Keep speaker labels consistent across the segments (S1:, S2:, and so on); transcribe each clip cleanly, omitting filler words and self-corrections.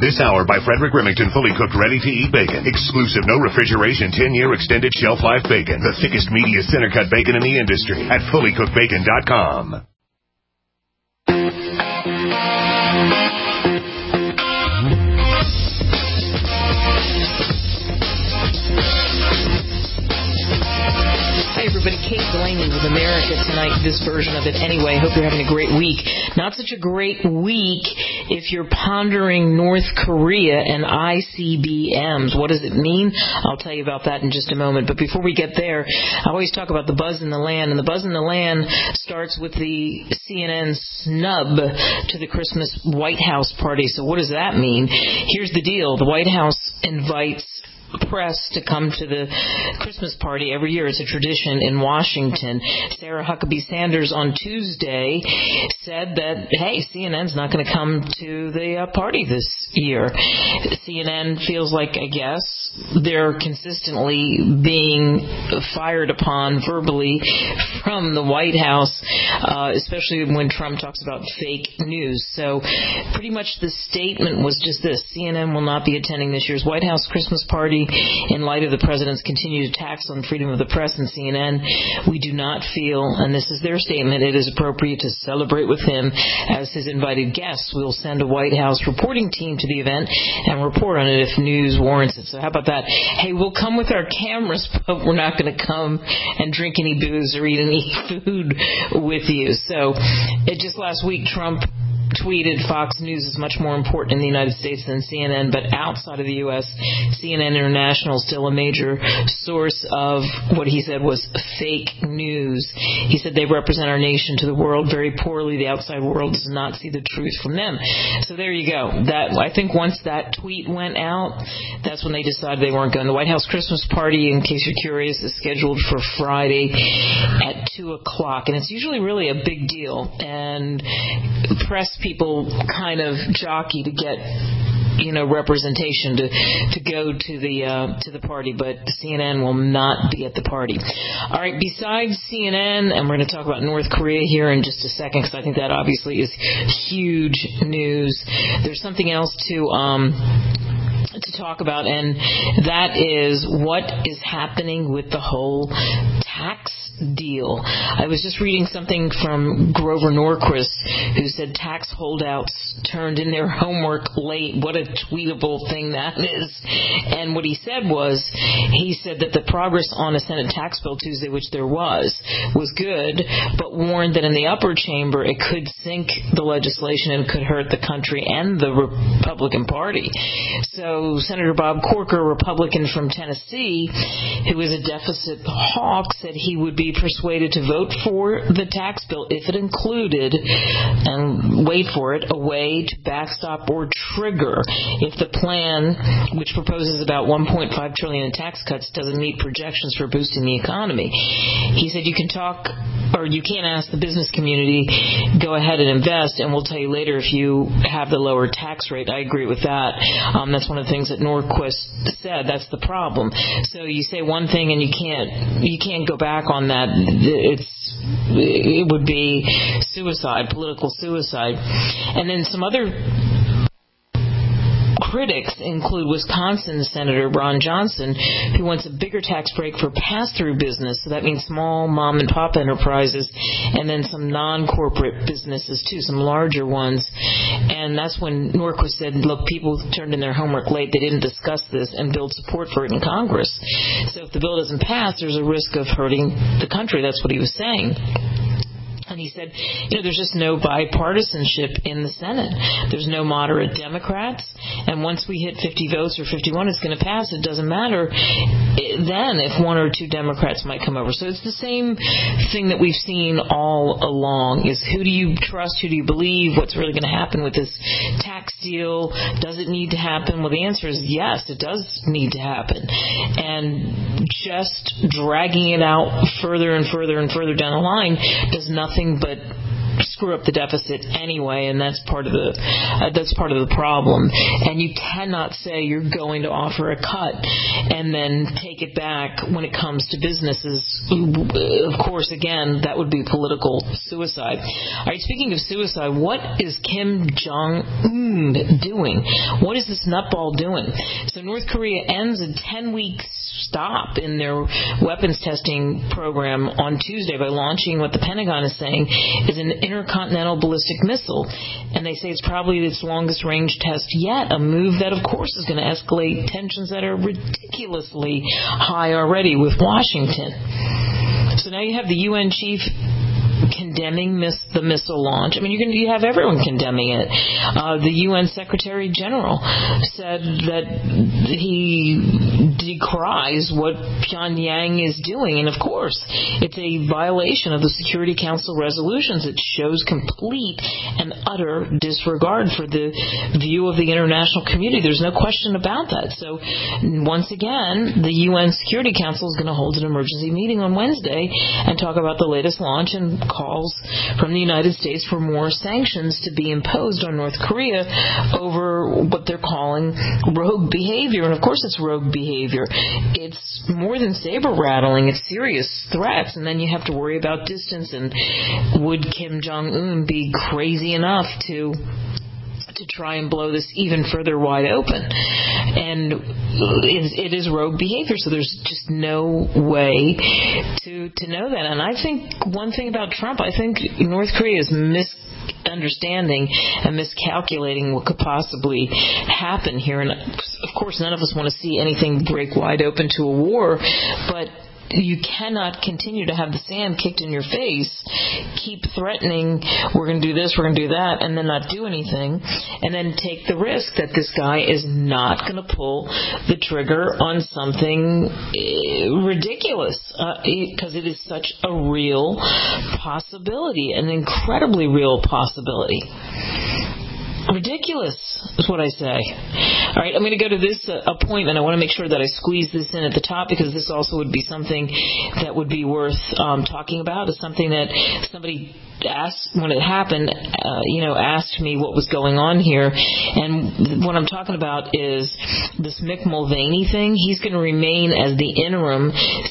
S1: This hour by Frederick Remington, fully cooked, ready-to-eat bacon. Exclusive, no refrigeration, 10-year extended shelf life bacon. The thickest, meatiest, center-cut bacon in the industry at fullycookedbacon.com.
S2: Hi, everybody. Kate Delaney with America Tonight, this version of it anyway. Hope you're having a great week. Not such a great week if you're pondering North Korea and ICBMs. What does it mean? I'll tell you about that in just a moment. But before we get there, I always talk about the buzz in the land. And the buzz in the land starts with the CNN snub to the Christmas White House party. So what does that mean? Here's the deal. The White House invites press to come to the Christmas party every year. It's a tradition in Washington. Sarah Huckabee Sanders on Tuesday said that, hey, CNN's not going to come to the party this year. CNN feels like, I guess, they're consistently being fired upon verbally from the White House, especially when Trump talks about fake news. So pretty much the statement was just this: CNN will not be attending this year's White House Christmas party in light of the president's continued attacks on freedom of the press and CNN. We do not feel, and this is their statement, it is appropriate to celebrate with him as his invited guests. We'll send a White House reporting team to the event and report on it if news warrants it. So how about that? Hey, we'll come with our cameras, but we're not going to come and drink any booze or eat any food with you. So just last week, Trump tweeted Fox News is much more important in the United States than CNN, but outside of the U.S., CNN International is still a major source of what he said was fake news. He said they represent our nation to the world very poorly. The outside world does not see the truth from them. So there you go. That, I think once that tweet went out, that's when they decided they weren't going. The White House Christmas party, in case you're curious, is scheduled for Friday at 2 o'clock, and it's usually really a big deal, and press people kind of jockey to get representation to go to the party, but CNN will not be at the party. All right, besides CNN, and we're going to talk about North Korea here in just a second because I think that obviously is huge news. There's something else to talk about, and that is what is happening with the whole tax deal. I was just reading something from Grover Norquist, who said tax holdouts turned in their homework late. What a tweetable thing that is. And what he said was, he said that the progress on a Senate tax bill Tuesday, which there was good, but warned that in the upper chamber it could sink the legislation and could hurt the country and the Republican Party. So Senator Bob Corker, a Republican from Tennessee, who is a deficit hawk, said he would be persuaded to vote for the tax bill if it included, and wait for it, a way to backstop or trigger if the plan, which proposes about $1.5 trillion in tax cuts, doesn't meet projections for boosting the economy. He said you can talk, or you can't ask the business community, go ahead and invest, and we'll tell you later if you have the lower tax rate. I agree with that. That's one of the things that Norquist said. That's the problem. So you say one thing and you can't go back on that. It would be suicide, political suicide. And then some other critics include Wisconsin Senator Ron Johnson, who wants a bigger tax break for pass-through business. So that means small mom-and-pop enterprises and then some non-corporate businesses, too, some larger ones. And that's when Norquist said, look, people turned in their homework late. They didn't discuss this and build support for it in Congress. So if the bill doesn't pass, there's a risk of hurting the country. That's what he was saying. And he said, there's just no bipartisanship in the Senate. There's no moderate Democrats. And once we hit 50 votes or 51, it's going to pass. It doesn't matter then if one or two Democrats might come over. So it's the same thing that we've seen all along, is who do you trust? Who do you believe? What's really going to happen with this tax deal? Does it need to happen? Well, the answer is yes, it does need to happen. And just dragging it out further and further and further down the line does nothing but screw up the deficit anyway, and that's part of the problem. And you cannot say you're going to offer a cut and then take it back when it comes to businesses. Of course, again, that would be political suicide. All right, speaking of suicide, what is Kim Jong-un doing? What is this nutball doing? So North Korea ends a 10-week stop in their weapons testing program on Tuesday by launching what the Pentagon is saying is an intercontinental ballistic missile. And they say it's probably its longest range test yet, a move that, of course, is going to escalate tensions that are ridiculously high already with Washington. So now you have the UN chief condemning the missile launch. I mean, you have everyone condemning it. The UN Secretary General said that he decries what Pyongyang is doing, and of course, it's a violation of the Security Council resolutions. It shows complete and utter disregard for the view of the international community. There's no question about that. So, once again, the UN Security Council is going to hold an emergency meeting on Wednesday and talk about the latest launch and calls from the United States for more sanctions to be imposed on North Korea over what they're calling rogue behavior. And of course it's rogue behavior. It's more than saber-rattling. It's serious threats. And then you have to worry about distance. And would Kim Jong-un be crazy enough to try and blow this even further wide open? And it is rogue behavior, so there's just no way to know that. And I think one thing about Trump, I think North Korea is misunderstanding and miscalculating what could possibly happen here. And of course, none of us want to see anything break wide open to a war, but you cannot continue to have the sand kicked in your face, keep threatening, we're going to do this, we're going to do that, and then not do anything, and then take the risk that this guy is not going to pull the trigger on something ridiculous, because it is such a real possibility, an incredibly real possibility. Ridiculous is what I say. All right, I'm going to go to this appointment. I want to make sure that I squeeze this in at the top because this also would be something that would be worth talking about. It's something that somebody asked when it happened, asked me what was going on here. And what I'm talking about is this Mick Mulvaney thing. He's going to remain as the interim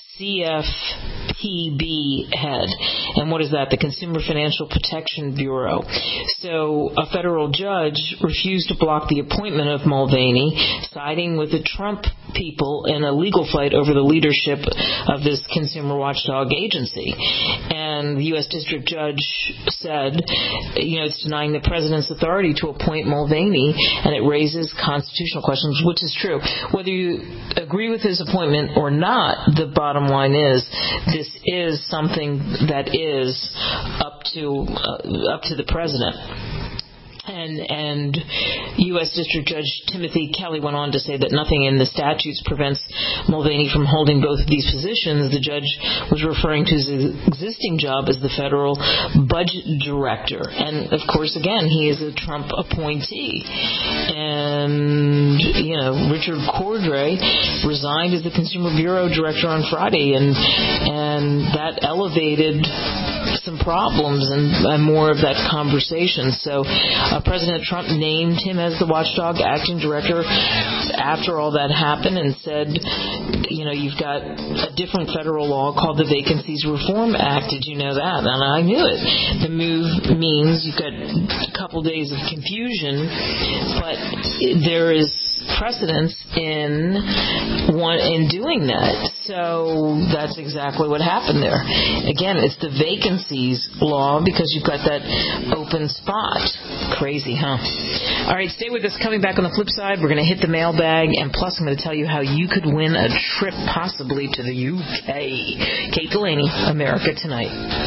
S2: CFPB head. And what is that? The Consumer Financial Protection Bureau. So a federal judge refused to block the appointment of Mulvaney, siding with the Trump people in a legal fight over the leadership of this consumer watchdog agency. And the U.S. District Judge said, it's denying the president's authority to appoint Mulvaney, and it raises constitutional questions, which is true. Whether you agree with his appointment or not, the bottom line is this is something that is up to the president. And U.S. District Judge Timothy Kelly went on to say that nothing in the statutes prevents Mulvaney from holding both of these positions. The judge was referring to his existing job as the federal budget director. And, of course, again, he is a Trump appointee. And, Richard Cordray resigned as the Consumer Bureau director on Friday, and that elevated some problems and more of that conversation. So President Trump named him as the watchdog acting director after all that happened and said, you've got a different federal law called the Vacancies Reform Act. Did you know that? And I knew it. The move means you've got a couple days of confusion, but there is precedence in doing that. So that's exactly what happened there. Again, it's the vacancies law because you've got that open spot. Crazy, huh? All right, stay with us. Coming back on the flip side, we're going to hit the mailbag, and plus I'm going to tell you how you could win a trip possibly to the UK. Kate Delaney, America Tonight.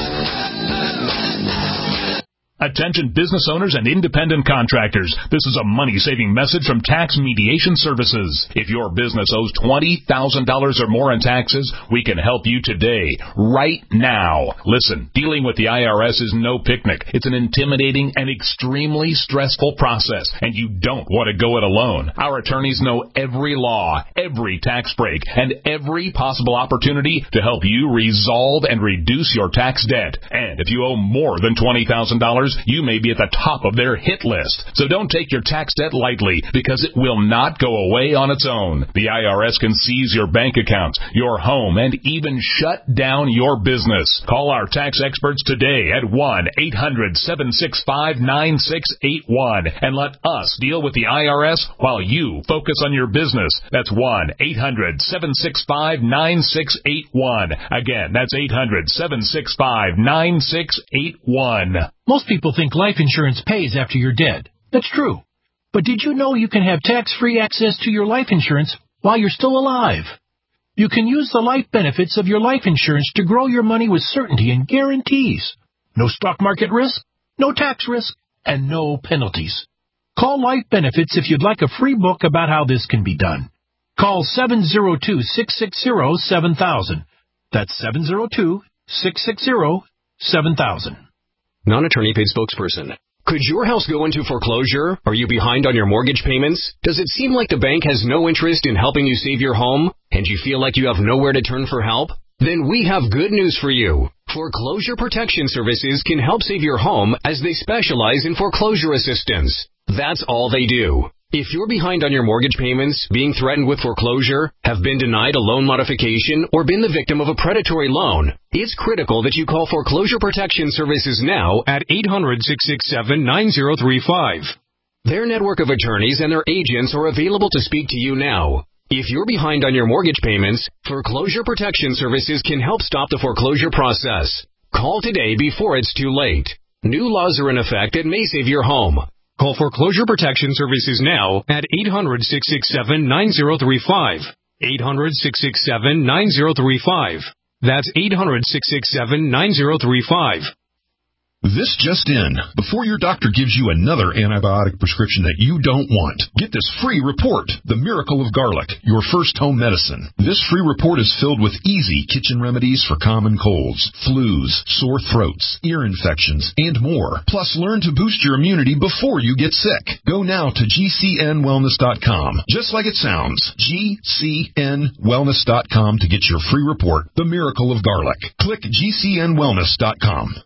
S3: Attention business owners and independent contractors. This is a money-saving message from Tax Mediation Services. If your business owes $20,000 or more in taxes, we can help you today, right now. Listen, dealing with the IRS is no picnic. It's an intimidating and extremely stressful process, and you don't want to go it alone. Our attorneys know every law, every tax break, and every possible opportunity to help you resolve and reduce your tax debt. And if you owe more than $20,000, taxes, you may be at the top of their hit list. So don't take your tax debt lightly, because it will not go away on its own. The IRS can seize your bank accounts, your home, and even shut down your business. Call our tax experts today at 1-800-765-9681 and let us deal with the IRS while you focus on your business. That's 1-800-765-9681. Again, that's 800-765-9681.
S4: Most people think life insurance pays after you're dead. That's true. But did you know you can have tax-free access to your life insurance while you're still alive? You can use the life benefits of your life insurance to grow your money with certainty and guarantees. No stock market risk, no tax risk, and no penalties. Call Life Benefits if you'd like a free book about how this can be done. Call 702-660-7000. That's 702-660-7000.
S5: Non-attorney paid spokesperson. Could your house go into foreclosure? Are you behind on your mortgage payments? Does it seem like the bank has no interest in helping you save your home? And you feel like you have nowhere to turn for help? Then we have good news for you. Foreclosure Protection Services can help save your home as they specialize in foreclosure assistance. That's all they do. If you're behind on your mortgage payments, being threatened with foreclosure, have been denied a loan modification, or been the victim of a predatory loan, it's critical that you call Foreclosure Protection Services now at 800-667-9035. Their network of attorneys and their agents are available to speak to you now. If you're behind on your mortgage payments, Foreclosure Protection Services can help stop the foreclosure process. Call today before it's too late. New laws are in effect that may save your home. Call Foreclosure Protection Services now at 800-667-9035. 800-667-9035. That's 800-667-9035.
S6: This just in. Before your doctor gives you another antibiotic prescription that you don't want, get this free report, The Miracle of Garlic, your first home medicine. This free report is filled with easy kitchen remedies for common colds, flus, sore throats, ear infections, and more. Plus, learn to boost your immunity before you get sick. Go now to GCNwellness.com. Just like it sounds, GCNwellness.com to get your free report, The Miracle of Garlic. Click GCNwellness.com.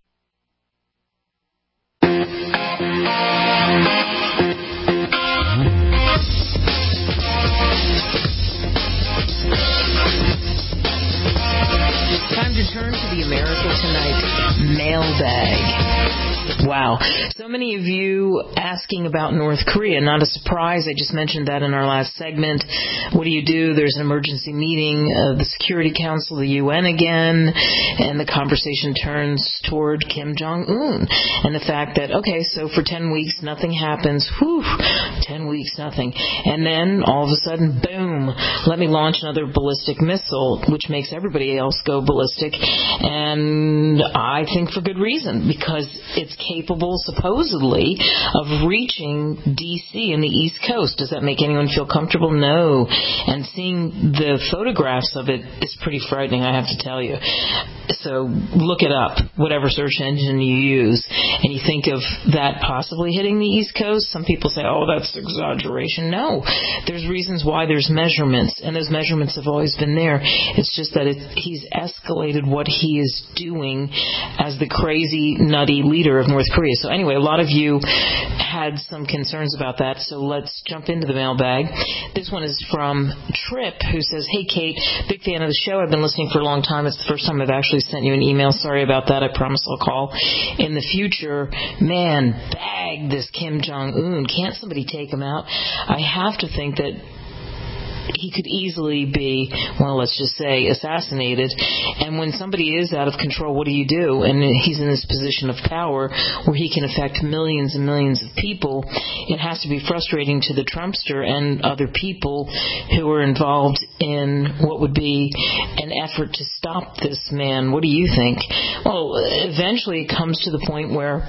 S2: Time to turn to the America Tonight mailbag. Wow. So many of you asking about North Korea. Not a surprise. I just mentioned that in our last segment. What do you do? There's an emergency meeting of the Security Council, the UN again, and the conversation turns toward Kim Jong-un and the fact that, okay, so for 10 weeks nothing happens. Whew, 10 weeks nothing. And then all of a sudden, boom, let me launch another ballistic missile, which makes everybody else go ballistic. And I think for good reason, because it's capable, supposedly, of reaching D.C. and the East Coast. Does that make anyone feel comfortable? No. And seeing the photographs of it is pretty frightening, I have to tell you. So look it up, whatever search engine you use, and you think of that possibly hitting the East Coast. Some people say, oh, that's exaggeration. No. There's reasons why there's measurements, and those measurements have always been there. It's just that he's escalated what he is doing as the crazy, nutty leader of North Korea. So anyway, a lot of you had some concerns about that, so let's jump into the mailbag. This one is from Trip, who says, hey, Kate, big fan of the show. I've been listening for a long time. It's the first time I've actually sent you an email. Sorry about that. I promise I'll call in the future. Man, bag this Kim Jong-un. Can't somebody take him out? I have to think that he could easily be, well, let's just say, assassinated. And when somebody is out of control, what do you do? And he's in this position of power where he can affect millions and millions of people. It has to be frustrating to the Trumpster and other people who are involved in what would be an effort to stop this man. What do you think? Well, eventually it comes to the point where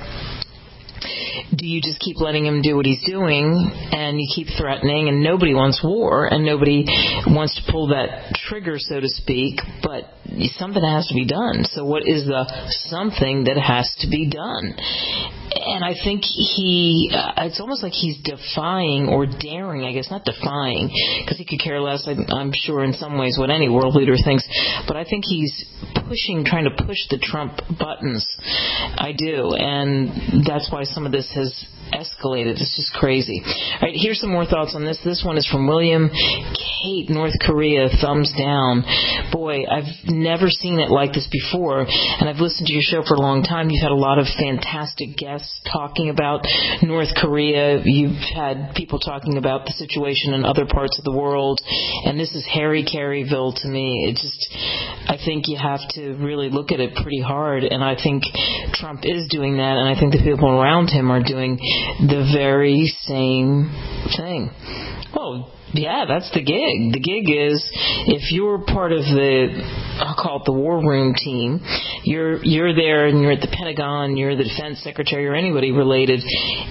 S2: do you just keep letting him do what he's doing and you keep threatening, and nobody wants war and nobody wants to pull that trigger, so to speak, but something has to be done. So what is the something that has to be done? And I think it's almost like he's defying or daring, I guess, not defying, because he could care less, I'm sure, in some ways, what any world leader thinks. But I think he's trying to push the Trump buttons. I do, and that's why some of this has escalated. It's just crazy. All right, here's some more thoughts on this. This one is from William. Kate, North Korea, thumbs down. Boy, I've never seen it like this before, and I've listened to your show for a long time. You've had a lot of fantastic guests talking about North Korea. You've had people talking about the situation in other parts of the world, and this is Harry Caryville to me. I think you have to really look at it pretty hard, and I think Trump is doing that, and I think the people around him are doing the very same thing. Well, yeah, that's the gig. The gig is, if you're part of I'll call it the war room team, you're there and you're at the Pentagon, you're the defense secretary or anybody related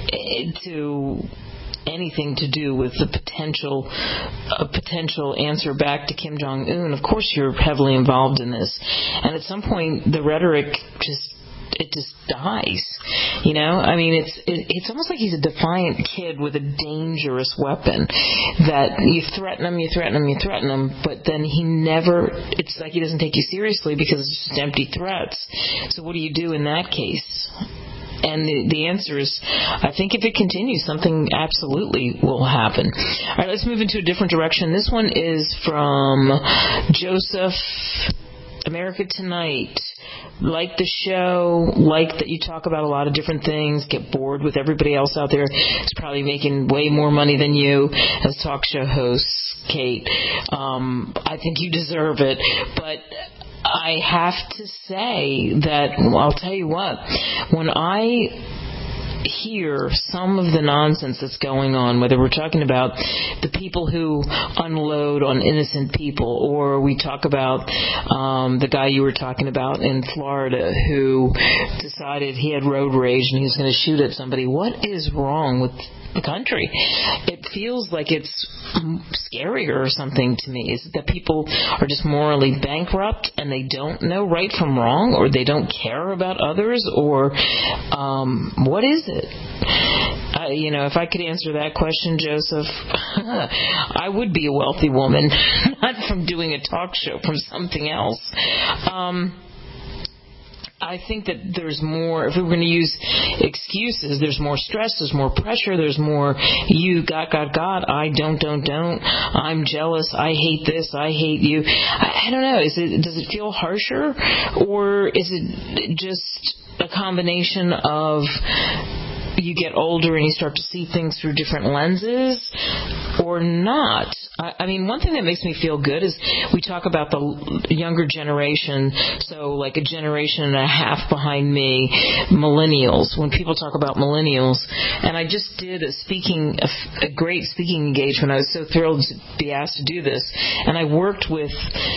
S2: to anything to do with a potential answer back to Kim Jong-un. Of course you're heavily involved in this. And at some point the rhetoric just dies. You know, I mean, it's almost like he's a defiant kid with a dangerous weapon that you threaten him, but then it's like he doesn't take you seriously because it's just empty threats. So what do you do in that case? And the answer is, I think if it continues, something absolutely will happen. All right, let's move into a different direction. This one is from Joseph, America Tonight. Like the show, like that you talk about a lot of different things, get bored with everybody else out there who's probably making way more money than you as talk show hosts, Kate. I think you deserve it, but I have to say that, I'll tell you what, when I hear some of the nonsense that's going on, whether we're talking about the people who unload on innocent people, or we talk about the guy you were talking about in Florida who decided he had road rage and he was going to shoot at somebody. What is wrong with the country? It feels like it's scarier or something to me. Is it that people are just morally bankrupt and they don't know right from wrong, or they don't care about others, or what is it? If I could answer that question, Joseph, I would be a wealthy woman, not from doing a talk show, from something else. I think that there's more, if we were going to use excuses, there's more stress, there's more pressure, there's more you got, I don't, I'm jealous, I hate this, I hate you. I don't know, does it feel harsher, or is it just a combination of you get older and you start to see things through different lenses, or not? I mean, one thing that makes me feel good is we talk about the younger generation, so like a generation and a half behind me, millennials. When people talk about millennials, and I just did a great speaking engagement. I was so thrilled to be asked to do this, and I worked with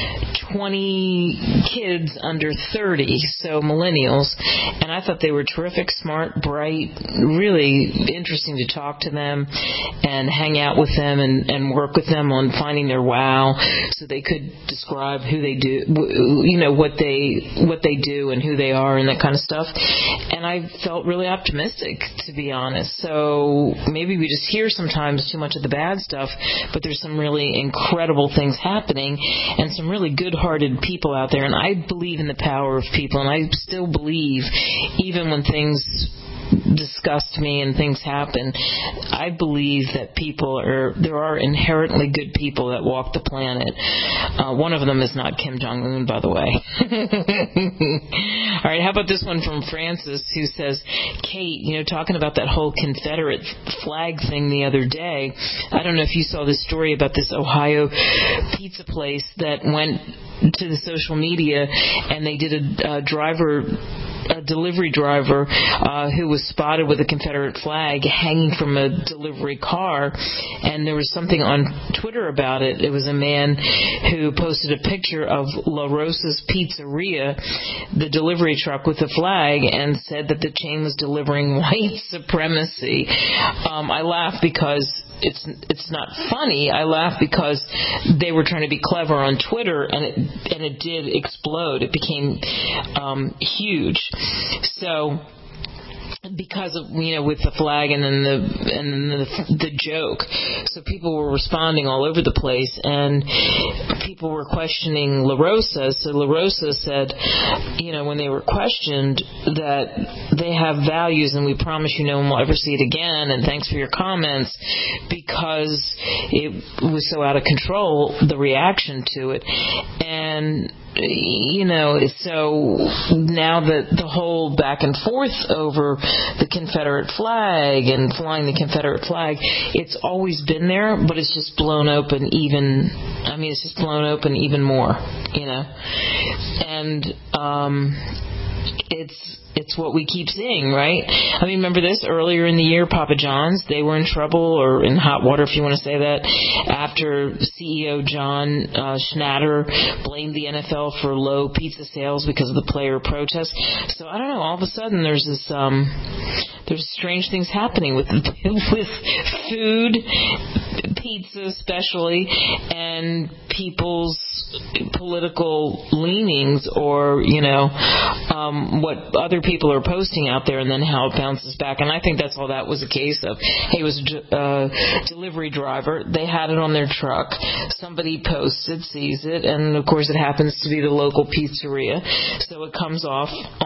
S2: 20 kids under 30, so millennials, and I thought they were terrific, smart, bright, really interesting to talk to them and hang out with them and work with them on finding their wow, so they could describe who they do, what they do and who they are and that kind of stuff. And I felt really optimistic, to be honest. So maybe we just hear sometimes too much of the bad stuff, but there's some really incredible things happening and some really good-hearted people out there. And I believe in the power of people, and I still believe, even when things disgust me and things happen, I believe that there are inherently good people that walk the planet. One of them is not Kim Jong-un, by the way. All right, how about this one from Francis, who says, Kate, talking about that whole Confederate flag thing the other day, I don't know if you saw this story about this Ohio pizza place that went to the social media, and they did a delivery driver who was spotted with a Confederate flag hanging from a delivery car, and there was something on Twitter about it. It was a man who posted a picture of La Rosa's Pizzeria, the delivery truck with the flag, and said that the chain was delivering white supremacy. I laugh because it's not funny. I laugh because they were trying to be clever on Twitter, and it did explode. It became huge. So because of, with the flag and then the joke. So people were responding all over the place, and people were questioning La Rosa. So La Rosa said, when they were questioned, that they have values and we promise you no one will ever see it again, and thanks for your comments, because it was so out of control, the reaction to it. And so now the whole back and forth over the Confederate flag and flying the Confederate flag, it's always been there, but it's just blown open even more, and it's what we keep seeing, right? I mean, remember this? Earlier in the year, Papa John's, they were in trouble, or in hot water, if you want to say that, after CEO John Schnatter blamed the NFL for low pizza sales because of the player protests. So I don't know, all of a sudden there's strange things happening with food, pizza especially, and people's political leanings, or what other people are posting out there, and then how it bounces back. And I think that's all that was a case of. Hey, it was a delivery driver. They had it on their truck. Somebody posted, sees it, and of course it happens to be the local pizzeria, so it comes off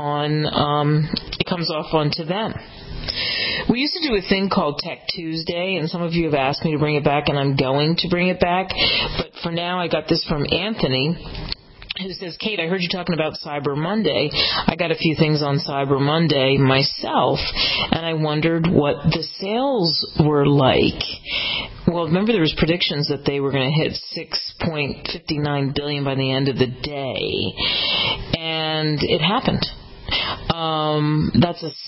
S2: onto them. We used to do a thing called Tech Tuesday, and some of you have asked me to bring it back, and I'm going to bring it back. But for now, I got this from Anthony, who says, Kate, I heard you talking about Cyber Monday. I got a few things on Cyber Monday myself, and I wondered what the sales were like. Well, remember there was predictions that they were going to hit $6.59 billion by the end of the day, and it happened. That's a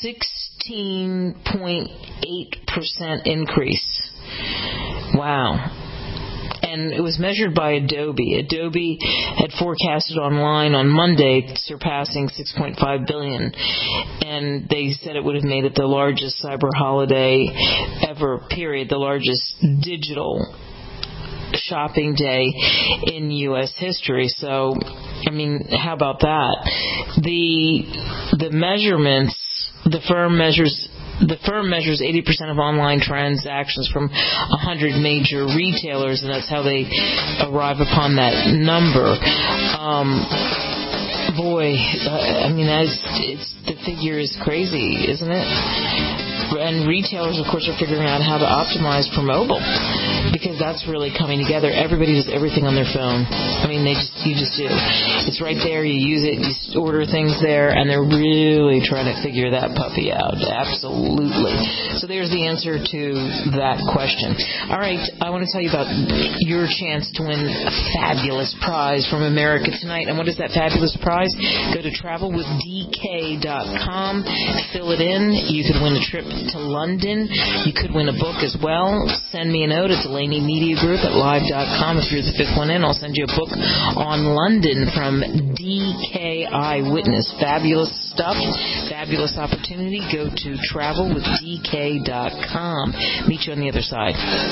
S2: 16.8% increase. Wow. And it was measured by Adobe. Adobe had forecasted online on Monday surpassing $6.5 billion, and they said it would have made it the largest cyber holiday ever, period, the largest digital shopping day in U.S. history. So, I mean, how about that? The measurements, the firm measures 80% of online transactions from 100 major retailers, and that's how they arrive upon that number. The figure is crazy, isn't it? And retailers, of course, are figuring out how to optimize for mobile, because that's really coming together. Everybody does everything on their phone. I mean, you just do. It's right there. You use it. You order things there, and they're really trying to figure that puppy out. Absolutely. So there's the answer to that question. All right, I want to tell you about your chance to win a fabulous prize from America Tonight. And what is that fabulous prize? Go to travelwithdk.com, fill it in. You could win a trip to London. You could win a book as well. Send me a note at Delaney Media Group at live.com. If you're the fifth one in, I'll send you a book on London from DK Eyewitness. Fabulous stuff. Fabulous opportunity. Go to travelwithdk.com. Meet you on the other side.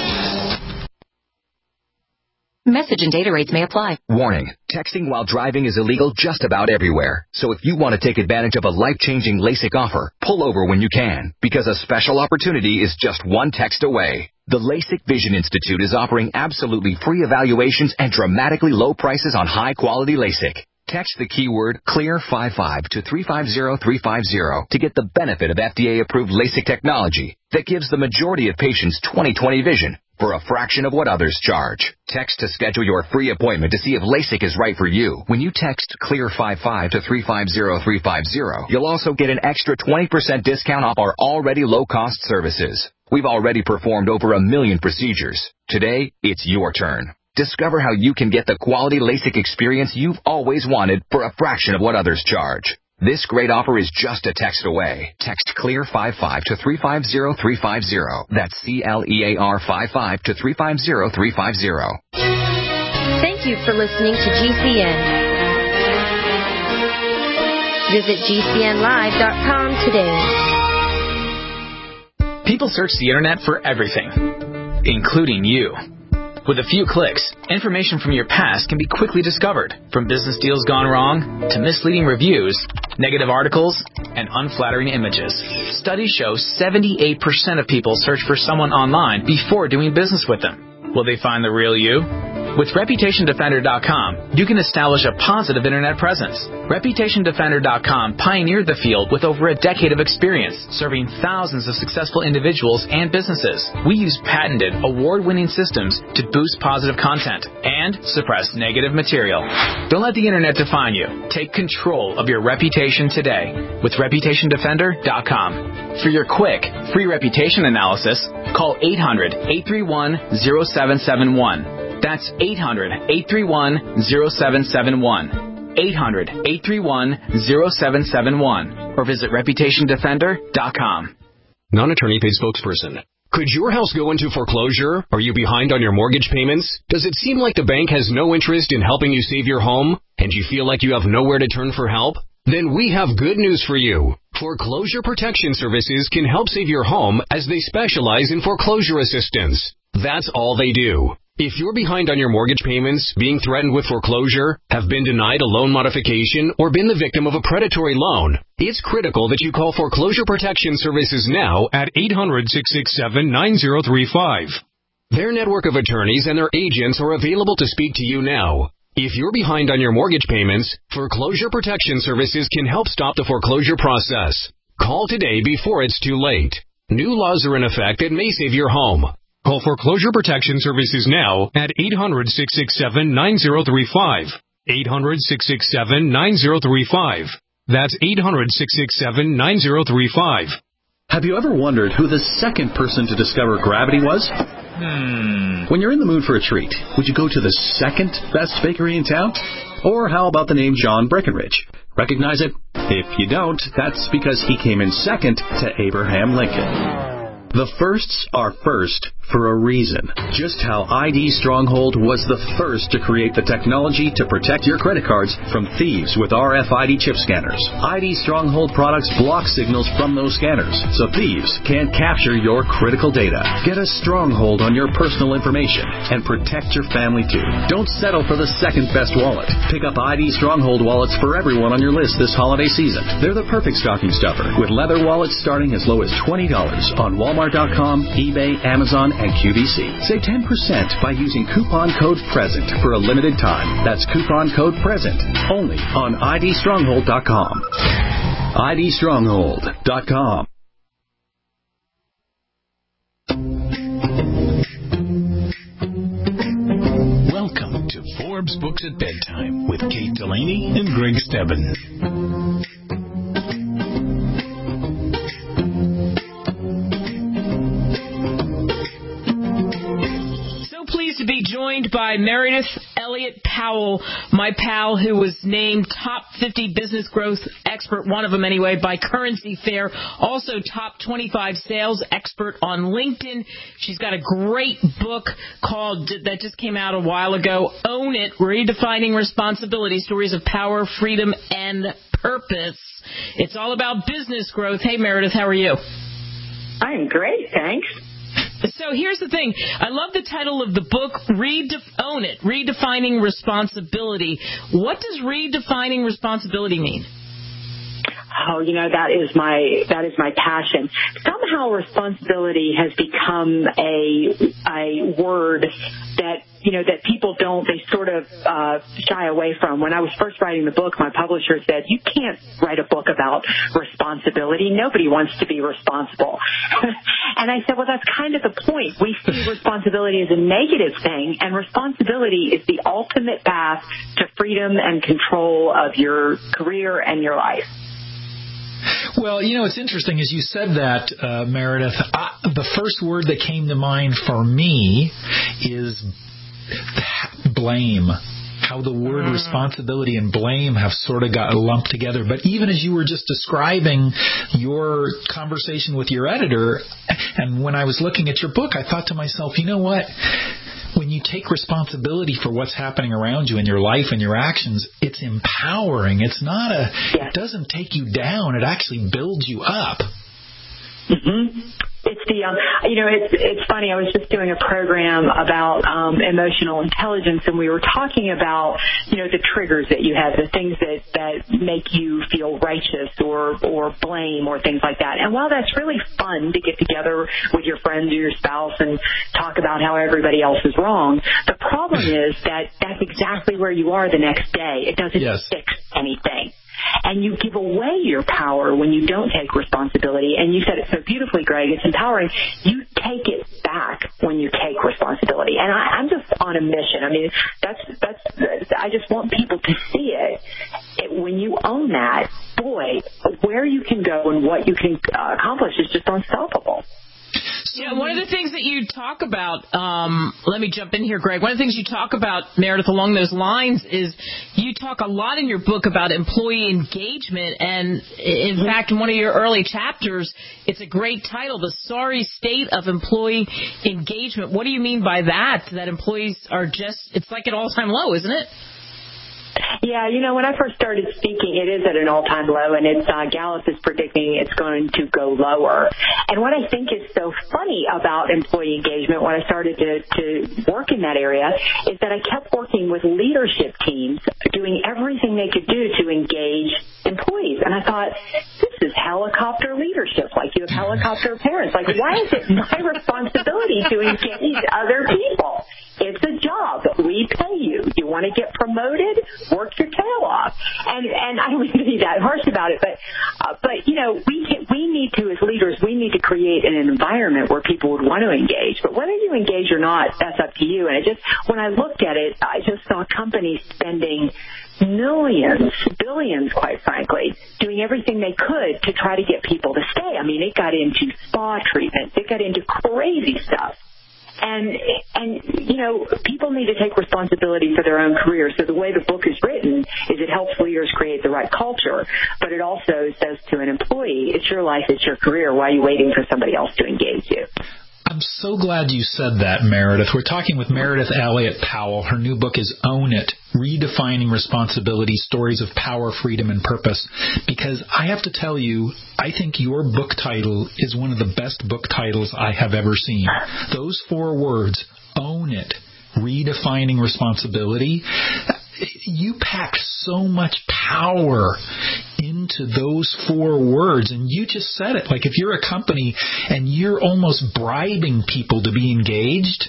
S7: Message and data rates may apply.
S8: Warning. Texting while driving is illegal just about everywhere. So if you want to take advantage of a life-changing LASIK offer, pull over when you can, because a special opportunity is just one text away. The LASIK Vision Institute is offering absolutely free evaluations and dramatically low prices on high-quality LASIK. Text the keyword CLEAR55 to 350350 to get the benefit of FDA-approved LASIK technology that gives the majority of patients 20/20 vision for a fraction of what others charge. Text to schedule your free appointment to see if LASIK is right for you. When you text CLEAR55 to 350350, you'll also get an extra 20% discount off our already low-cost services. We've already performed over 1 million procedures. Today, it's your turn. Discover how you can get the quality LASIK experience you've always wanted for a fraction of what others charge. This great offer is just a text away. Text CLEAR55 to 350350. That's CLEAR55 to 350350.
S7: Thank you for listening to GCN. Visit GCNlive.com today.
S9: People search the internet for everything, including you. With a few clicks, information from your past can be quickly discovered, from business deals gone wrong to misleading reviews, negative articles, and unflattering images. Studies show 78% of people search for someone online before doing business with them. Will they find the real you? With ReputationDefender.com, you can establish a positive internet presence. ReputationDefender.com pioneered the field with over a decade of experience, serving thousands of successful individuals and businesses. We use patented, award-winning systems to boost positive content and suppress negative material. Don't let the internet define you. Take control of your reputation today with ReputationDefender.com. For your quick, free reputation analysis, call 800-831-0771. That's 800-831-0771. 800-831-0771. Or visit ReputationDefender.com.
S5: Non-attorney paid spokesperson. Could your house go into foreclosure? Are you behind on your mortgage payments? Does it seem like the bank has no interest in helping you save your home? And you feel like you have nowhere to turn for help? Then we have good news for you. Foreclosure Protection Services can help save your home as they specialize in foreclosure assistance. That's all they do. If you're behind on your mortgage payments, being threatened with foreclosure, have been denied a loan modification, or been the victim of a predatory loan, it's critical that you call Foreclosure Protection Services now at 800-667-9035. Their network of attorneys and their agents are available to speak to you now. If you're behind on your mortgage payments, Foreclosure Protection Services can help stop the foreclosure process. Call today before it's too late. New laws are in effect that may save your home. Call Foreclosure Protection Services now at 800-667-9035. 800-667-9035. That's 800-667-9035.
S10: Have you ever wondered who the second person to discover gravity was? When you're in the mood for a treat, would you go to the second best bakery in town? Or how about the name John Breckenridge? Recognize it? If you don't, that's because he came in second to Abraham Lincoln. The firsts are first for a reason. Just how ID Stronghold was the first to create the technology to protect your credit cards from thieves with RFID chip scanners. ID Stronghold products block signals from those scanners, so thieves can't capture your critical data. Get a stronghold on your personal information and protect your family too. Don't settle for the second best wallet. Pick up ID Stronghold wallets for everyone on your list this holiday season. They're the perfect stocking stuffer, with leather wallets starting as low as $20 on Walmart.com, eBay, Amazon, and QVC. Save 10% by using coupon code PRESENT for a limited time. That's coupon code PRESENT only on IDStronghold.com. IDStronghold.com.
S4: Welcome to Forbes Books at Bedtime with Kate Delaney and Greg Stebbin.
S2: To be joined by Meredith Elliott Powell, my pal, who was named top 50 business growth expert, one of them anyway, by Currency Fair, also top 25 sales expert on LinkedIn. She's got a great book called, that just came out a while ago, Own It, Redefining Responsibility, Stories of Power, Freedom, and Purpose. It's all about business growth. Hey, Meredith, how are you?
S11: I'm great, thanks.
S2: So here's the thing. I love the title of the book, Own It, Redefining Responsibility. What does redefining responsibility mean?
S11: Oh, that is my passion. Somehow responsibility has become a word that that people they sort of shy away from. When I was first writing the book, my publisher said, "You can't write a book about responsibility. Nobody wants to be responsible." And I said, well, that's kind of the point. We see responsibility as a negative thing, and responsibility is the ultimate path to freedom and control of your career and your life.
S4: Well, it's interesting. As you said that, Meredith, the first word that came to mind for me is blame. How the word responsibility and blame have sort of got lumped together. But even as you were just describing your conversation with your editor, and when I was looking at your book, I thought to myself, you know what? When you take responsibility for what's happening around you in your life and your actions, it's empowering. It's not it doesn't take you down. It actually builds you up.
S11: Mm-hmm. It's funny. I was just doing a program about emotional intelligence, and we were talking about, the triggers that you have, the things that make you feel righteous or blame or things like that. And while that's really fun to get together with your friends or your spouse and talk about how everybody else is wrong, the problem is that that's exactly where you are the next day. It doesn't fix anything. And you give away your power when you don't take responsibility. And you said it so beautifully, Greg. It's empowering. You take it back when you take responsibility. And I'm just on a mission. I mean, I just want people to see it. When you own that, boy, where you can go and what you can accomplish is just unstoppable.
S2: Yeah, one of the things that you talk about, let me jump in here, Greg. One of the things you talk about, Meredith, along those lines is you talk a lot in your book about employee engagement. And in fact, in one of your early chapters, it's a great title, The Sorry State of Employee Engagement. What do you mean by that? That employees are it's like an all-time low, isn't it?
S11: Yeah, when I first started speaking, it is at an all-time low, and Gallup is predicting it's going to go lower. And what I think is so funny about employee engagement when I started to work in that area is that I kept working with leadership teams doing everything they could do to engage employees. And I thought, this is helicopter leadership, like you have helicopter parents. Like, why is it my responsibility to engage other people? It's a job. We pay you. You want to get promoted? Work your tail off. And I don't mean to be that harsh about it, but we need to, as leaders, we need to create an environment where people would want to engage. But whether you engage or not, that's up to you. And when I looked at it, I just saw companies spending millions, billions, quite frankly, doing everything they could to try to get people to stay. I mean, it got into spa treatments. It got into crazy stuff. And people need to take responsibility for their own career. So the way the book is written is it helps leaders create the right culture, but it also says to an employee, it's your life, it's your career. Why are you waiting for somebody else to engage you?
S12: I'm so glad you said that, Meredith. We're talking with Meredith Elliott Powell. Her new book is Own It, Redefining Responsibility, Stories of Power, Freedom, and Purpose. Because I have to tell you, I think your book title is one of the best book titles I have ever seen. Those 4 words, Own It, Redefining Responsibility, you pack so much power into those 4 words. And you just said it. Like, if you're a company and you're almost bribing people to be engaged,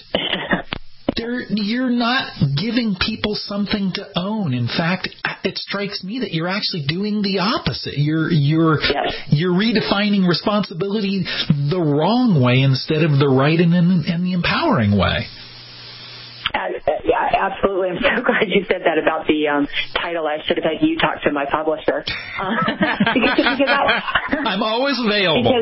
S12: you're not giving people something to own. In fact, it strikes me that you're actually doing the opposite. You're redefining responsibility the wrong way instead of the right and the empowering way.
S11: Yeah, absolutely. I'm so glad you said that about the title. I should have had you talk to my publisher.
S12: I'm always available.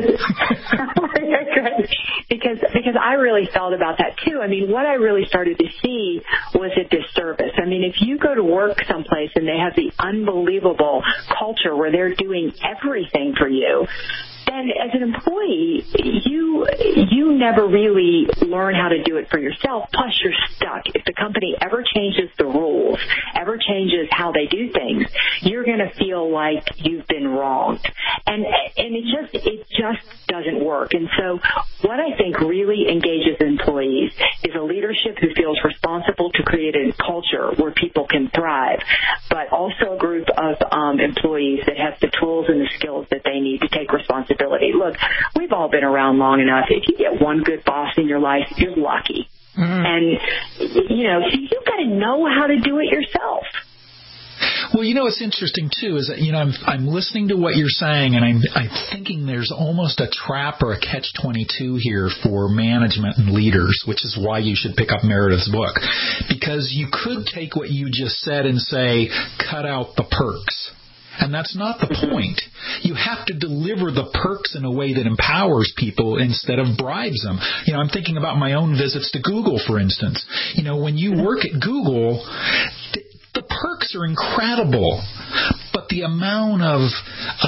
S11: Because I really felt about that too. I mean, what I really started to see was a disservice. I mean, if you go to work someplace and they have the unbelievable culture where they're doing everything for you, then as an employee, you never really learn how to do it for yourself. Plus, you're stuck. If the company ever changes the rules, ever changes how they do things, you're going to feel like you've been wronged. And it just doesn't work. And so what I think really engages employees is a leadership who feels responsible to create a culture where people can thrive, but also a group of employees that have the tools and the skills that they need to take responsibility. Look, we've all been around long enough. If you get one good boss in your life, you're lucky. Mm-hmm. And, so you've got to know how to do it yourself.
S12: Well, what's interesting, too, is that, I'm listening to what you're saying, and I'm thinking there's almost a trap or a catch-22 here for management and leaders, which is why you should pick up Meredith's book. Because you could take what you just said and say, cut out the perks. And that's not the point. You have to deliver the perks in a way that empowers people instead of bribes them. I'm thinking about my own visits to Google, for instance. When you work at Google, the perks are incredible, but the amount of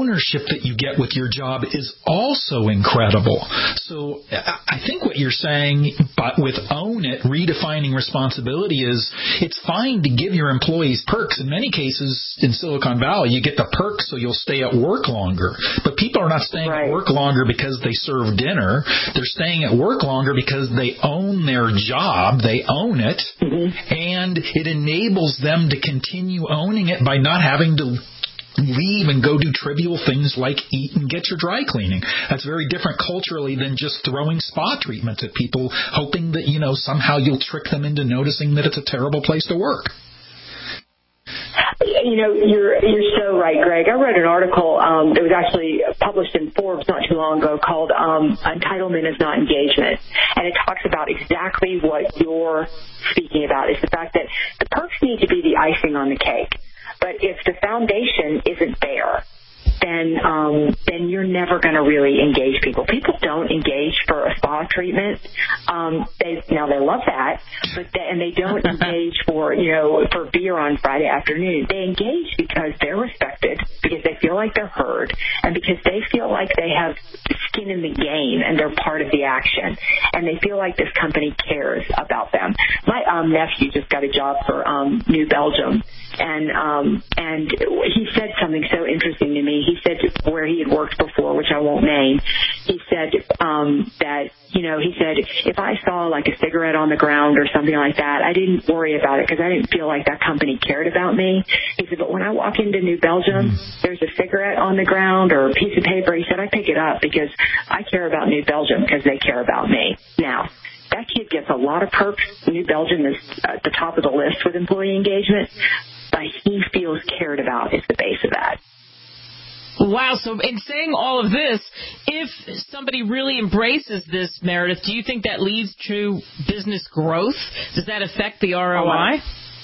S12: ownership that you get with your job is also incredible. So I think what you're saying, but with Own It, redefining responsibility is it's fine to give your employees perks. In many cases in Silicon Valley, you get the perks so you'll stay at work longer. But people are not staying at work longer because they serve dinner. They're staying at work longer because they own their job. They own it. And it enables them to continue owning it by not having to leave and go do trivial things like eat and get your dry cleaning. That's very different culturally than just throwing spa treatments at people, hoping that, somehow you'll trick them into noticing that it's a terrible place to work.
S11: You're so right, Greg. I read an article that was actually published in Forbes not too long ago called Entitlement is Not Engagement. And it talks about exactly what you're speaking about, is the fact that the perks need to be the icing on the cake. But if the foundation isn't there, then you're never going to really engage people. People don't engage for a spa treatment. They love that, and they don't engage for beer on Friday afternoon. They engage because they're respected, because they feel like they're heard, and because they feel like they have skin in the game and they're part of the action, and they feel like this company cares about them. My nephew just got a job for New Belgium, and he said something so interesting to me. He said where he had worked before, which I won't name, he said he said, if I saw like a cigarette on the ground or something like that, I didn't worry about it because I didn't feel like that company cared about me. He said, but when I walk into New Belgium, there's a cigarette on the ground or a piece of paper. He said, I pick it up because I care about New Belgium because they care about me. Now, that kid gets a lot of perks. New Belgium is at the top of the list with employee engagement, but he feels cared about is the base of that.
S2: Wow. So in saying all of this, if somebody really embraces this, Meredith, do you think that leads to business growth? Does that affect the ROI?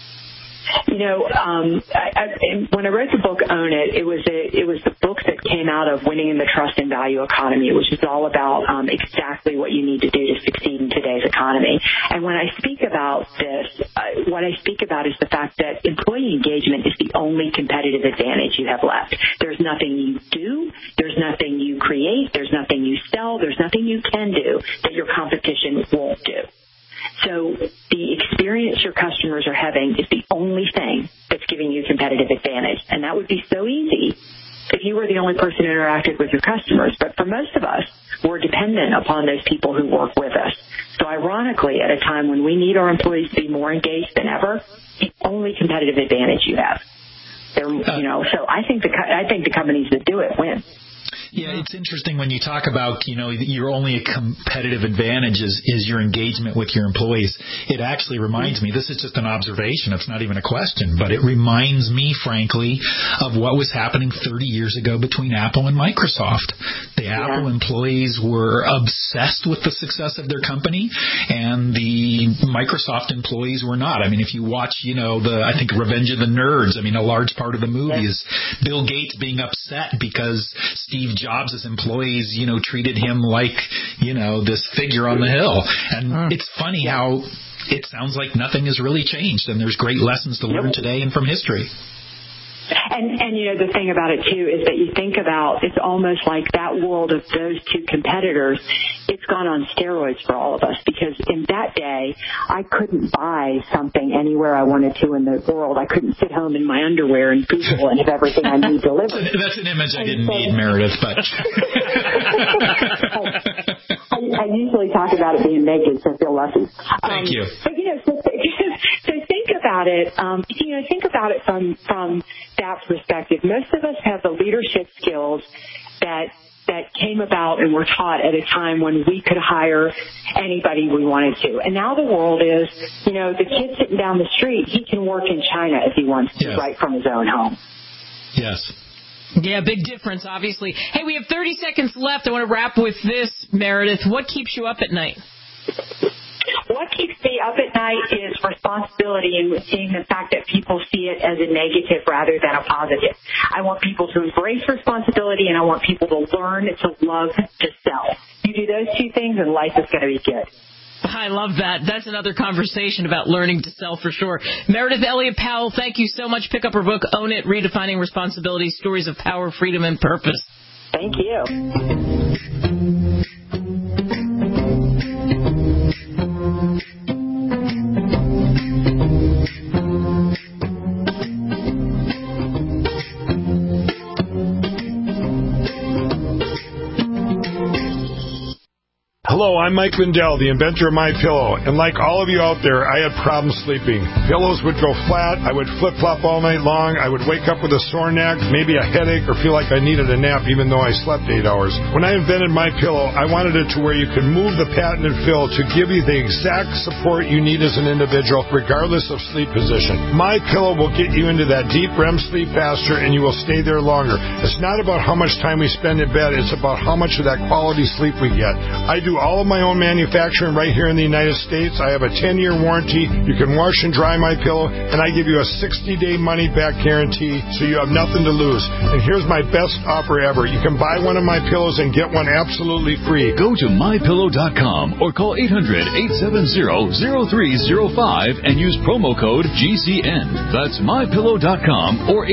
S11: When I wrote the book Own It, it was the book that came out of Winning in the Trust and Value Economy, which is all about exactly what you need to do to succeed in today's economy. And when I speak about this, what I speak about is the fact that employee engagement is the only competitive advantage you have left. There's nothing you do, there's nothing you create, there's nothing you sell, there's nothing you can do that your competition won't do. So the experience your customers are having is the only thing that's giving you competitive advantage. And that would be so easy if you were the only person who interacted with your customers. But for most of us, we're dependent upon those people who work with us. So ironically, at a time when we need our employees to be more engaged than ever, the only competitive advantage you have. So I think the companies that do it win.
S12: Yeah, it's interesting when you talk about, your only competitive advantage is your engagement with your employees. It actually reminds me, this is just an observation, it's not even a question, but it reminds me, frankly, of what was happening 30 years ago between Apple and Microsoft. The Apple employees were obsessed with the success of their company, and the Microsoft employees were not. I mean, if you watch, I think Revenge of the Nerds, a large part of the movie is Bill Gates being upset because Steve Jobs' employees, treated him like, this figure on the hill. And it's funny how it sounds like nothing has really changed, and there's great lessons to learn today and from history.
S11: And the thing about it, too, is that you think about, it's almost like that world of those two competitors, it's gone on steroids for all of us, because in that day, I couldn't buy something anywhere I wanted to in the world. I couldn't sit home in my underwear and Google and have everything I need delivered.
S12: That's an image I didn't need, Meredith, but...
S11: I usually talk about it being naked, so I feel lucky.
S12: Thank you.
S11: But, so think about it, think about it from that perspective. Most of us have the leadership skills that came about and were taught at a time when we could hire anybody we wanted to. And now the world is, the kid sitting down the street, he can work in China if he wants to, right from his own home.
S12: Yes.
S2: Yeah, big difference, obviously. Hey, we have 30 seconds left. I want to wrap with this, Meredith. What keeps you up at night?
S11: What keeps me up at night is responsibility and seeing the fact that people see it as a negative rather than a positive. I want people to embrace responsibility, and I want people to learn to love to sell. You do those two things, and life is going to be good.
S2: I love that. That's another conversation about learning to sell for sure. Meredith Elliott Powell, thank you so much. Pick up her book, Own It, Redefining Responsibility, Stories of Power, Freedom, and Purpose.
S11: Thank you.
S13: Hello, I'm Mike Lindell, the inventor of MyPillow, and like all of you out there, I had problems sleeping. Pillows would go flat, I would flip-flop all night long, I would wake up with a sore neck, maybe a headache, or feel like I needed a nap even though I slept 8 hours. When I invented MyPillow, I wanted it to where you could move the patented fill to give you the exact support you need as an individual, regardless of sleep position. MyPillow will get you into that deep REM sleep faster, and you will stay there longer. It's not about how much time we spend in bed, it's about how much of that quality sleep we get. I do all of my own manufacturing right here in the United States. I have a 10-year warranty. You can wash and dry MyPillow, and I give you a 60-day money-back guarantee, so you have nothing to lose. And here's my best offer ever. You can buy one of my pillows and get one absolutely free.
S14: Go to MyPillow.com or call 800-870-0305 and use promo code GCN. That's MyPillow.com or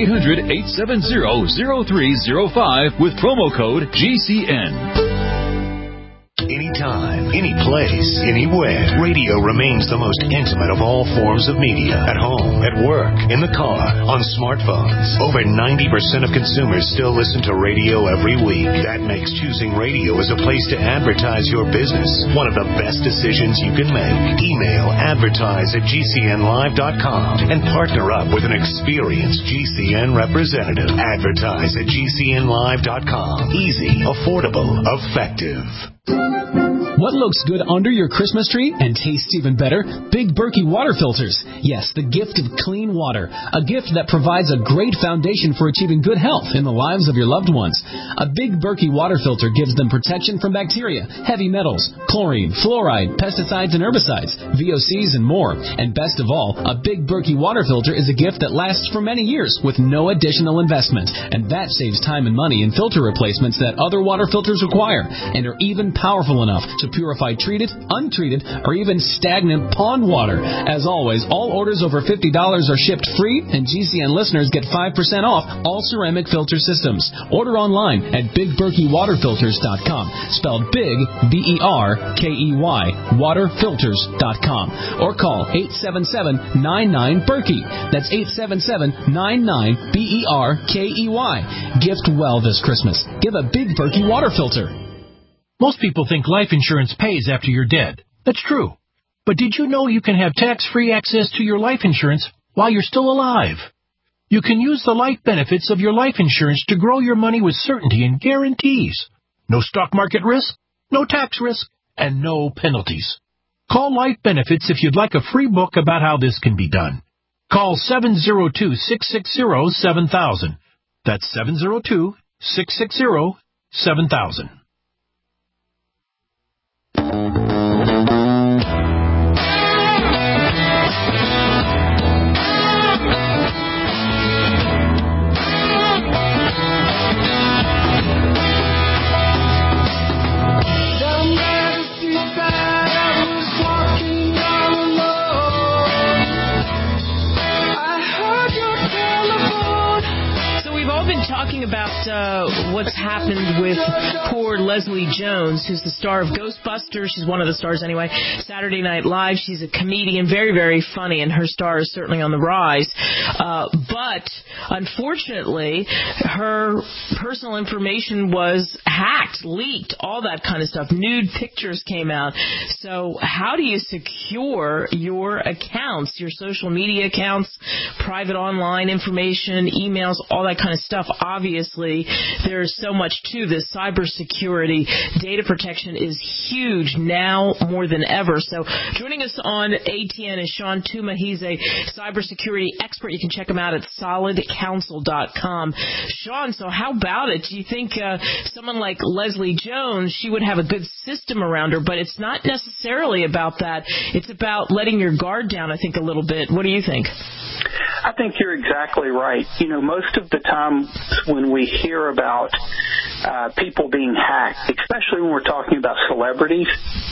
S14: 800-870-0305 with promo code GCN.
S1: Anytime, any place, anywhere. Radio remains the most intimate of all forms of media. At home, at work, in the car, on smartphones. Over 90% of consumers still listen to radio every week. That makes choosing radio as a place to advertise your business one of the best decisions you can make. Email advertise@gcnlive.com and partner up with an experienced GCN representative. Advertise@gcnlive.com. Easy, affordable, effective.
S15: What looks good under your Christmas tree and tastes even better? Big Berkey water filters. Yes, the gift of clean water. A gift that provides a great foundation for achieving good health in the lives of your loved ones. A Big Berkey water filter gives them protection from bacteria, heavy metals, chlorine, fluoride, pesticides and herbicides, VOCs and more. And best of all, a Big Berkey water filter is a gift that lasts for many years with no additional investment. And that saves time and money in filter replacements that other water filters require and are even powerful enough to purify treated, untreated, or even stagnant pond water. As always, all orders over $50 are shipped free, and GCN listeners get 5% off all ceramic filter systems. Order online at BigBerkeyWaterFilters.com, spelled Big, B-E-R-K-E-Y, waterfilters.com, or call 877-99-BERKEY. That's 877-99-BERKEY. Gift well this Christmas. Give a Big Berkey water filter.
S4: Most people think life insurance pays after you're dead. That's true. But did you know you can have tax-free access to your life insurance while you're still alive? You can use the life benefits of your life insurance to grow your money with certainty and guarantees. No stock market risk, no tax risk, and no penalties. Call Life Benefits if you'd like a free book about how this can be done. Call 702-660-7000. That's 702-660-7000.
S2: Talking about what's happened with poor Leslie Jones, who's the star of Ghostbusters. She's one of the stars anyway. Saturday Night Live. She's a comedian, very, very funny, and her star is certainly on the rise. But unfortunately, her personal information was hacked, leaked, all that kind of stuff. Nude pictures came out. So how do you secure your accounts, your social media accounts, private online information, emails, all that kind of stuff? Obviously, there's so much to this. Cybersecurity, data protection is huge now more than ever. So joining us on ATN is Sean Tuma. He's a cybersecurity expert. You can check him out at solidcounsel.com. Sean, so how about it? Do you think someone like Leslie Jones, she would have a good system around her, but it's not necessarily about that. It's about letting your guard down, I think, a little bit. What do you think?
S16: I think you're exactly right. You know, most of the time when we hear about people being hacked, especially when we're talking about celebrities,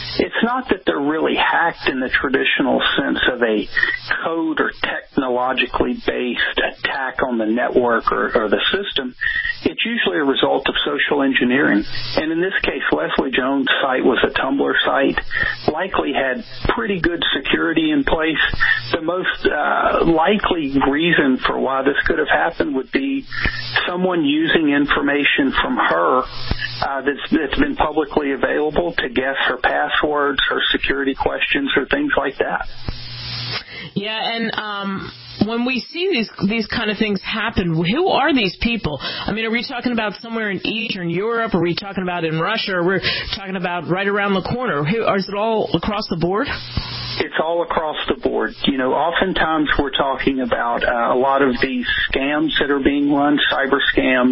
S16: it's not that they're really hacked in the traditional sense of a code or technologically based attack on the network or the system. It's usually a result of social engineering. And in this case, Leslie Jones' site was a Tumblr site, likely had pretty good security in place. The most likely reason for why this could have happened would be someone using information from her that's been publicly available to guess her passwords, her security questions, or things like that.
S2: Yeah, and when we see these kind of things happen, who are these people? I mean, are we talking about somewhere in Eastern Europe? Are we talking about in Russia? Or we're talking about right around the corner? Is it all across the board?
S16: It's all across the board. Oftentimes we're talking about a lot of these scams that are being run, cyber scams,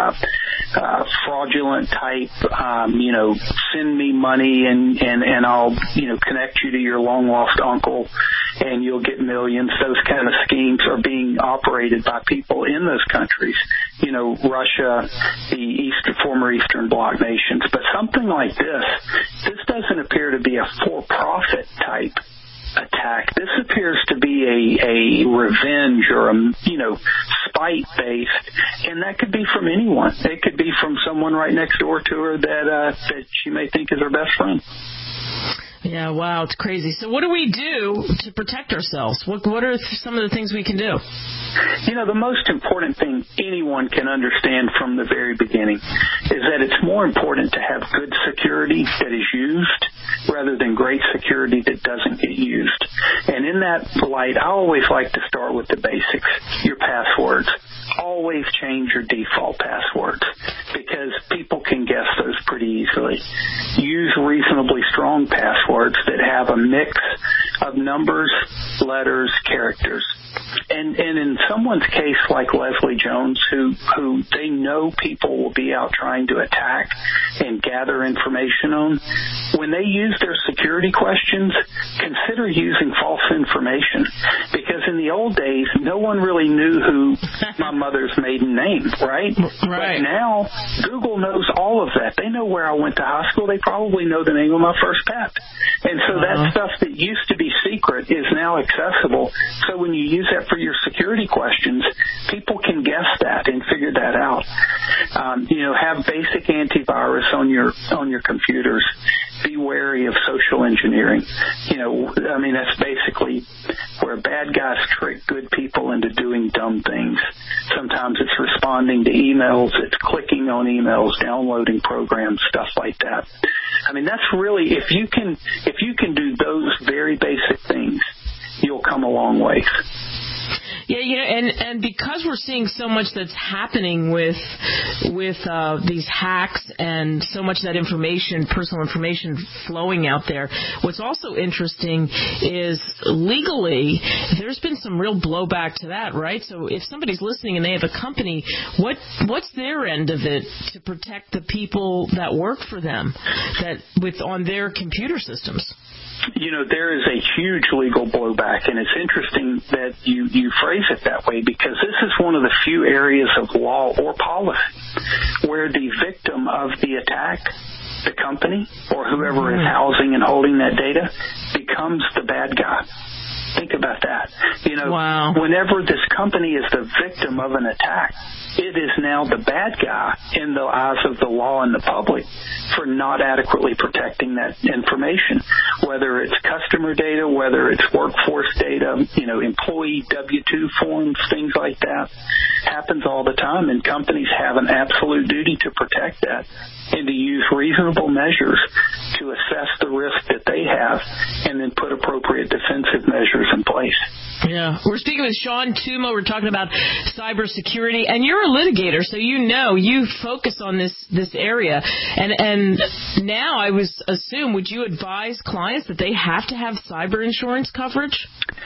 S16: fraudulent type, send me money and I'll, connect you to your long lost uncle and you'll get millions. Those kind of schemes are being operated by people in those countries. Russia, the former Eastern Bloc nations. But something like this doesn't appear to be a for-profit type attack. This appears to be a revenge or spite-based, and that could be from anyone. It could be from someone right next door to her that she may think is her best friend.
S2: Yeah, wow, it's crazy. So what do we do to protect ourselves? What are some of the things we can do?
S16: The most important thing anyone can understand from the very beginning is that it's more important to have good security that is used rather than great security that doesn't get used. And in that light, I always like to start with the basics, your passwords. Always change your default passwords because people can guess those pretty easily. Use reasonably strong passwords that have a mix of numbers, letters, characters. And in someone's case like Leslie Jones, who they know people will be out trying to attack and gather information on, when they use their security questions, consider using false information. Because in the old days, no one really knew who my mother's maiden name, right? But now, Google knows all of that. They know where I went to high school. They probably know the name of my first pet. And so that stuff that used to be secret is now accessible. So when you use that for your security questions, people can guess that and figure that out. Have basic antivirus on your computers. Be wary of social engineering. That's basically where bad guys trick good people into doing dumb things. Sometimes it's responding to emails, it's clicking on emails, downloading programs, stuff like that. That's really, if you can do those very basic things, you'll come a long ways.
S2: Yeah, and because we're seeing so much that's happening with these hacks and so much of that information, personal information flowing out there, what's also interesting is legally there's been some real blowback to that, right? So if somebody's listening and they have a company, what's their end of it to protect the people that work for them on their computer systems?
S16: There is a huge legal blowback, and it's interesting that you phrase it that way because this is one of the few areas of law or policy where the victim of the attack, the company, or whoever is housing and holding that data, becomes the bad guy. Think about that. Whenever this company is the victim of an attack, it is now the bad guy in the eyes of the law and the public for not adequately protecting that information, whether it's customer data, whether it's workforce data, employee W-2 forms, things like that. Happens all the time, and companies have an absolute duty to protect that and to use reasonable measures to assess the risk that they have and then put appropriate defensive measures in place.
S2: Yeah. We're speaking with Sean Tuma. We're talking about cybersecurity, and you're a litigator, so you focus on this area. And now I would you advise clients that they have to have cyber insurance coverage?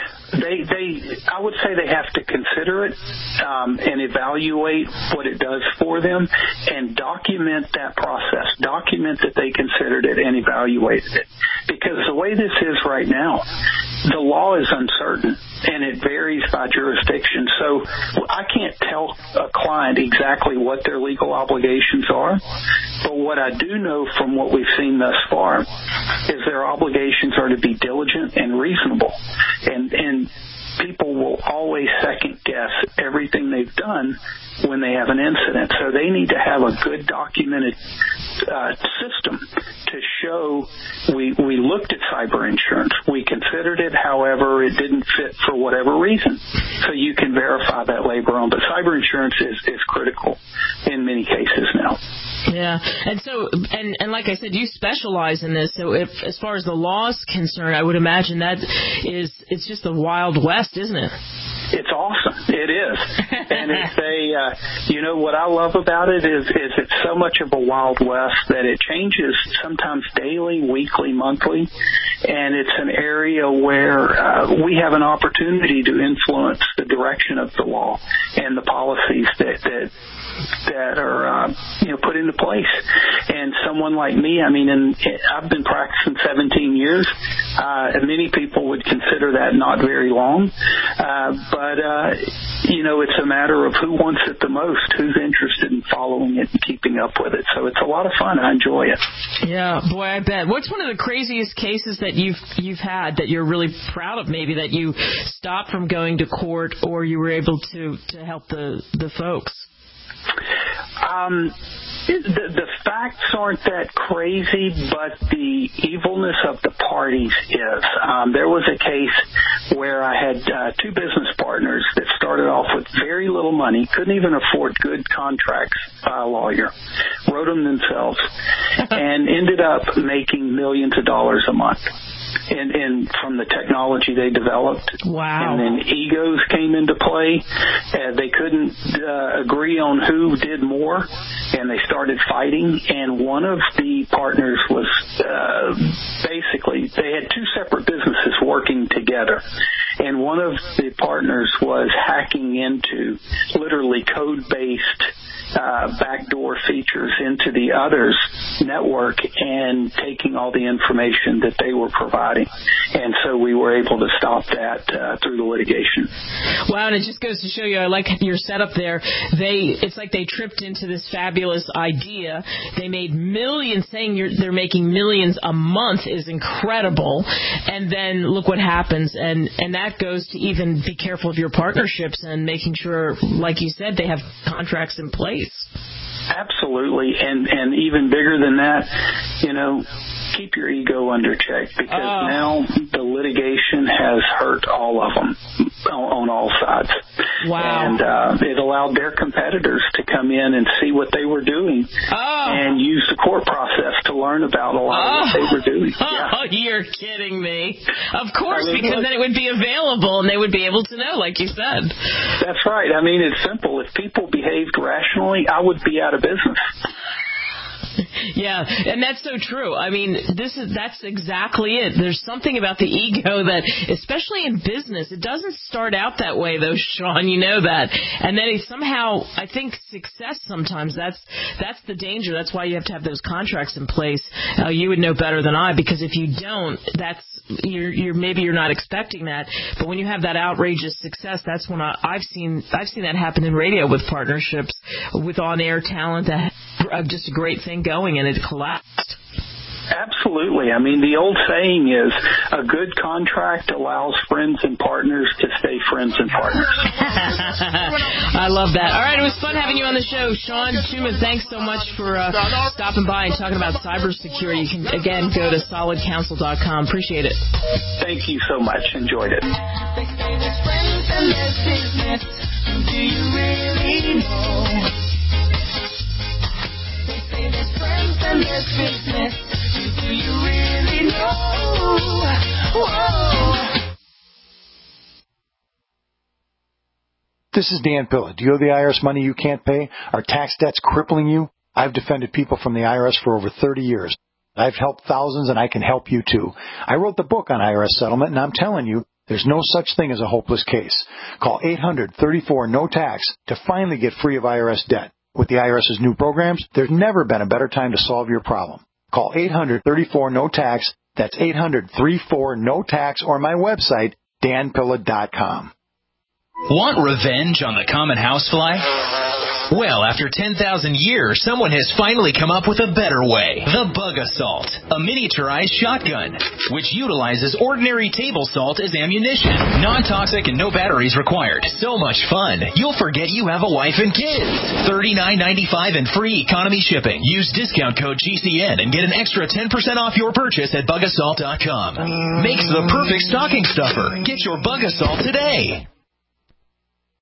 S16: I would say they have to consider it and evaluate what it does for them and document that process. Document that they considered it and evaluated it. Because the way this is right now, the law is uncertain and it varies by jurisdiction. jurisdiction. So I can't tell a client exactly what their legal obligations are, but what I do know from what we've seen thus far is their obligations are to be diligent and reasonable. And people will always second guess everything they've done when they have an incident. So they need to have a good documented system to show we looked at cyber insurance. We considered it, however, it didn't fit for whatever reason. So you can verify that later on. But cyber insurance is critical in many cases now.
S2: Yeah, and so, and like I said, you specialize in this. So, if as far as the law is concerned, I would imagine it's just the Wild West, isn't it?
S16: It's awesome. It is. And it's what I love about it is it's so much of a Wild West that it changes sometimes daily, weekly, monthly. And it's an area where we have an opportunity to influence the direction of the law and the policies that are put into place. And someone like me, I've been practicing 17 years. Many people would consider that not very long. But it's a matter of who wants it the most, who's interested in following it and keeping up with it. So it's a lot of fun. I enjoy it.
S2: Yeah, boy, I bet. What's one of the craziest cases that you've had that you're really proud of, maybe, that you stopped from going to court or you were able to help the folks?
S16: The facts aren't that crazy, but the evilness of the parties is. There was a case where I had two business partners that started off with very little money, couldn't even afford good contracts by a lawyer, wrote them themselves, and ended up making millions of dollars a month. And from the technology they developed.
S2: Wow.
S16: And then egos came into play. They couldn't agree on who did more, and they started fighting. And one of the partners was basically, they had two separate businesses working together. And one of the partners was hacking into literally code-based backdoor features into the other's network and taking all the information that they were providing. And so we were able to stop that through the litigation.
S2: Wow, and it just goes to show you, I like your setup there. It's like they tripped into this fabulous idea. They made millions, saying they're making millions a month is incredible. And then look what happens. And that goes to even be careful of your partnerships and making sure, like you said, they have contracts in place.
S16: Absolutely, and even bigger than that, keep your ego under check, because now the litigation has hurt all of them on all sides.
S2: Wow.
S16: And it allowed their competitors to come in and see what they were doing and use the court process to learn about a lot of what they were doing. Yeah.
S2: Oh, you're kidding me. Of course, because then it would be available and they would be able to know, like you said.
S16: That's right. It's simple. If people behaved rationally, I would be out of business.
S2: Yeah, and that's so true. That's exactly it. There's something about the ego that, especially in business, it doesn't start out that way, though, Sean. You know that. And then somehow, I think success sometimes, that's the danger. That's why you have to have those contracts in place. You would know better than I, because if you don't, maybe you're not expecting that. But when you have that outrageous success, that's when I've seen that happen in radio with partnerships, with on-air talent that just a great thing going, and it collapsed.
S16: Absolutely. The old saying is, a good contract allows friends and partners to stay friends and partners.
S2: I love that. All right, it was fun having you on the show. Sean Schuman, thanks so much for stopping by and talking about cybersecurity. You can, again, go to solidcounsel.com. Appreciate it.
S16: Thank you so much. Enjoyed it.
S17: Do you really know? There's friends and there's business. Do you really know? Whoa.
S18: This is Dan Pilla. Do you owe the IRS money you can't pay? Are tax debts crippling you? I've defended people from the IRS for over 30 years. I've helped thousands, and I can help you too. I wrote the book on IRS settlement, and I'm telling you, there's no such thing as a hopeless case. Call 800-34-NO-TAX to finally get free of IRS debt. With the IRS's new programs, there's never been a better time to solve your problem. Call 800-34-NO-TAX. That's 800-34-NO-TAX, or my website, danpilla.com.
S9: Want revenge on the common housefly? Well, after 10,000 years, someone has finally come up with a better way. The Bug Assault, a miniaturized shotgun, which utilizes ordinary table salt as ammunition. Non-toxic and no batteries required. So much fun, you'll forget you have a wife and kids. $39.95 and free economy shipping. Use discount code GCN and get an extra 10% off your purchase at bugassault.com. Makes the perfect stocking stuffer. Get your Bug Assault today.